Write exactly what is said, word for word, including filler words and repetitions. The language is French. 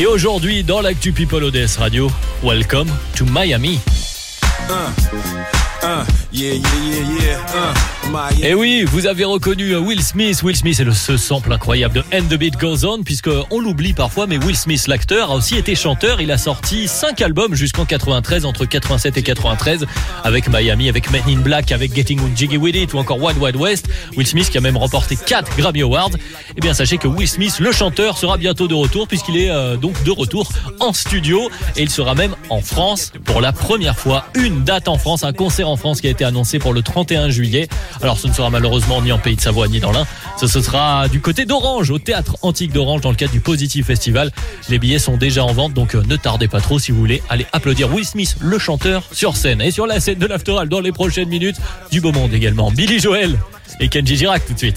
Et aujourd'hui, dans l'actu People O D S Radio, welcome to Miami. Uh, uh, yeah, yeah, yeah, yeah. Uh, Miami. Et oui, vous avez reconnu Will Smith. Will Smith est le ce sample incroyable de And the Beat Goes On, puisque on l'oublie parfois, mais Will Smith, l'acteur, a aussi été chanteur. Il a sorti cinq albums jusqu'en quatre-vingt-treize, entre quatre-vingt-sept et quatre-vingt-treize, avec Miami, avec Men in Black, avec Getting Jiggy With It ou encore Wild Wild West. Will Smith qui a même remporté quatre Grammy Awards. Eh bien, sachez que Will Smith, le chanteur, sera bientôt de retour, puisqu'il est euh, donc de retour en studio, et il sera même en France pour la première fois. Une date en France, un concert en France qui a été annoncé pour le trente et un juillet. Alors ce ne sera malheureusement ni en Pays de Savoie ni dans l'Ain. Ce, ce sera du côté d'Orange, au Théâtre Antique d'Orange, dans le cadre du Positive Festival. Les billets sont déjà en vente, donc euh, ne tardez pas trop si vous voulez aller applaudir Will Smith, le chanteur, sur scène. Et sur la scène de l'After All dans les prochaines minutes, du beau monde également. Billy Joel et Kenji Girac tout de suite.